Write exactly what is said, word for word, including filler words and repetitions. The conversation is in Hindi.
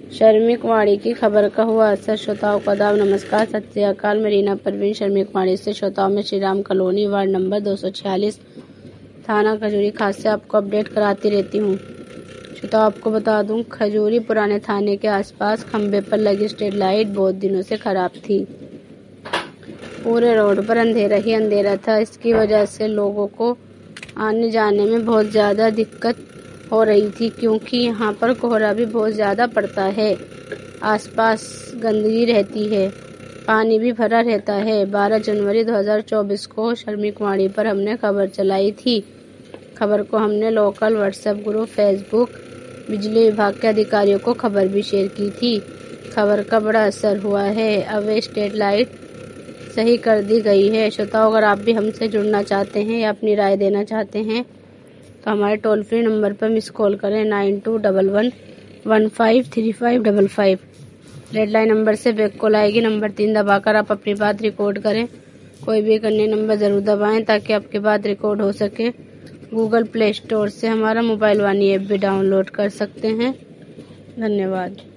श्रमिक वाणी की खबर का हुआ असर। श्रोताओं का आदाब, नमस्कार, सत श्री अकाल। मैं रीना परवीन श्रमिक वाणी से श्रोताओं में Shri Ram colony ward number दो सौ छियालीस थाना खजूरी खास से आपको अपडेट कराती रहती हूँ। श्रोताओं आपको बता दूं, खजूरी पुराने थाने के आसपास खंबे पर लगी स्ट्रीट लाइट बहुत दिनों से खराब थी। पूरे रोड पर अंधेरा ही अंधेरा था। इसकी वजह से लोगों को आने जाने में बहुत ज़्यादा दिक्कत हो रही थी, क्योंकि यहाँ पर कोहरा भी बहुत ज़्यादा पड़ता है। आसपास गंदगी रहती है, पानी भी भरा रहता है। बारह जनवरी दो हज़ार चौबीस को श्रमिक वाणी पर हमने खबर चलाई थी। खबर को हमने लोकल व्हाट्सएप ग्रुप, फेसबुक, बिजली विभाग के अधिकारियों को खबर भी शेयर की थी। खबर का बड़ा असर हुआ है। अब स्ट्रीट लाइट सही कर दी गई है। श्रोताओं, अगर आप भी हमसे जुड़ना चाहते हैं या अपनी राय देना चाहते हैं तो हमारे टोल फ्री नंबर पर मिस कॉल करें nine two double one one five three five double five. Red line number से बैक कॉल आएगी। नंबर तीन दबाकर आप अपनी बात रिकॉर्ड करें। कोई भी करने नंबर ज़रूर दबाएं ताकि आपकी बात रिकॉर्ड हो सके। गूगल प्ले स्टोर से हमारा मोबाइल वाणी ऐप भी डाउनलोड कर सकते हैं। धन्यवाद।